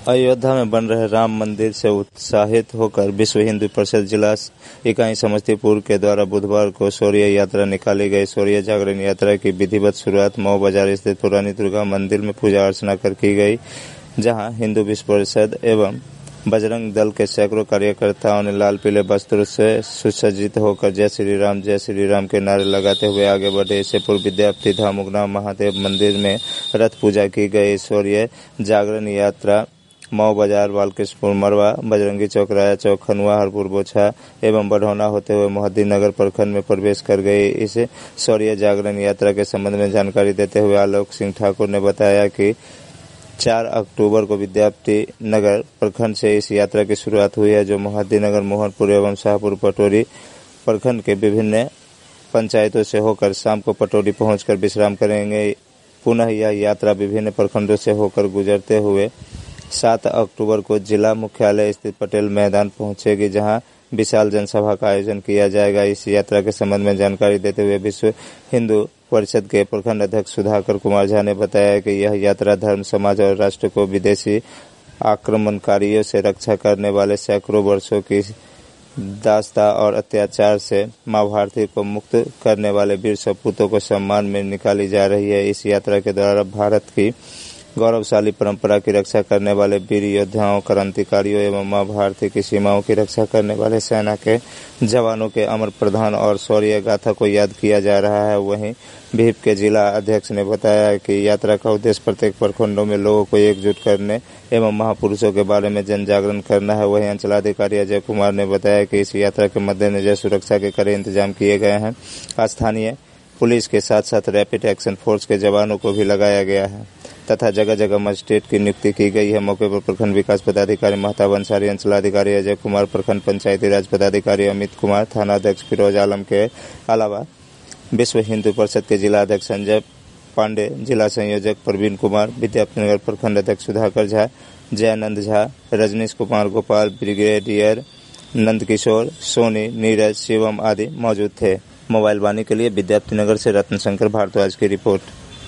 अयोध्या में बन रहे राम मंदिर से उत्साहित होकर विश्व हिंदू परिषद जिला इकाई समस्तीपुर के द्वारा बुधवार को शौर्य यात्रा निकाली गई। शौर्य जागरण यात्रा की विधिवत शुरुआत मऊ बाजार स्थित पुरानी दुर्गा मंदिर में पूजा अर्चना कर की गई, जहां हिंदू विश्व परिषद एवं बजरंग दल के सैकड़ों कार्यकर्ताओं ने लाल पीले वस्त्रों से सुसज्जित होकर जय श्री राम के नारे लगाते हुए आगे बढ़े। इससे पूर्व विद्यापति धाम उगना महादेव मंदिर में रथ पूजा की गई। शौर्य जागरण यात्रा मऊ बाजार, बालकृष्णपुर, मरवा, बजरंगी चौक, राया चौक, खनुआ, हरपुर, बोछा एवं बढ़ौना होते हुए मोहद्दी नगर प्रखंड में प्रवेश कर गई। इस शौर्य जागरण यात्रा के संबंध में जानकारी देते हुए आलोक सिंह ठाकुर ने बताया कि 4 अक्टूबर को विद्यापति नगर प्रखंड से इस यात्रा की शुरुआत हुई है, जो मोहद्दी नगर, मोहनपुर एवं शाहपुर पटोरी प्रखंड के विभिन्न पंचायतों से होकर शाम को पटोरी पहुंचकर विश्राम करेंगे। पुनः यह यात्रा विभिन्न प्रखंडों से होकर गुजरते हुए 7 अक्टूबर को जिला मुख्यालय स्थित पटेल मैदान पहुंचेगी, जहां विशाल जनसभा का आयोजन किया जाएगा। इस यात्रा के संबंध में जानकारी देते हुए विश्व हिंदू परिषद के प्रखंड अध्यक्ष सुधाकर कुमार झा ने बताया कि यह यात्रा धर्म, समाज और राष्ट्र को विदेशी आक्रमणकारियों से रक्षा करने वाले सैकड़ों वर्षों की दास्ता और अत्याचार से मां भारती को मुक्त करने वाले वीर सपूतों को सम्मान में निकाली जा रही है। इस यात्रा के द्वारा भारत की गौरवशाली परंपरा की रक्षा करने वाले वीर योद्धाओं, क्रांतिकारियों एवं मां भारती की सीमाओं की रक्षा करने वाले सेना के जवानों के अमर प्रदान और शौर्य गाथा को याद किया जा रहा है। वहीं भीप के जिला अध्यक्ष ने बताया कि यात्रा का उद्देश्य प्रत्येक प्रखंडों में लोगों को एकजुट करने एवं महापुरुषों के बारे में जन जागरण करना है। वहीं अंचलाधिकारी अजय कुमार ने बताया कि इस यात्रा के मद्देनजर सुरक्षा के कड़े इंतजाम किए गए हैं। स्थानीय पुलिस के साथ साथ रैपिड एक्शन फोर्स के जवानों को भी लगाया गया है तथा जगह जगह मजिस्ट्रेट की नियुक्ति की गई है। मौके पर प्रखंड विकास पदाधिकारी महताब अंसारी, अंचलाधिकारी अजय कुमार, प्रखंड पंचायती राज पदाधिकारी अमित कुमार, थाना अध्यक्ष फिरोज आलम के अलावा विश्व हिंदू परिषद के जिला अध्यक्ष संजय पांडे, जिला संयोजक प्रवीण कुमार, विद्यापतिनगर प्रखंड अध्यक्ष सुधाकर झा, जयानंद झा, रजनीश कुमार गोपाल, ब्रिगेडियर नंदकिशोर, सोनी, नीरज, शिवम आदि मौजूद थे। मोबाइल वाणी के लिए विद्यापतिनगर से रत्न शंकर भारद्वाज की रिपोर्ट।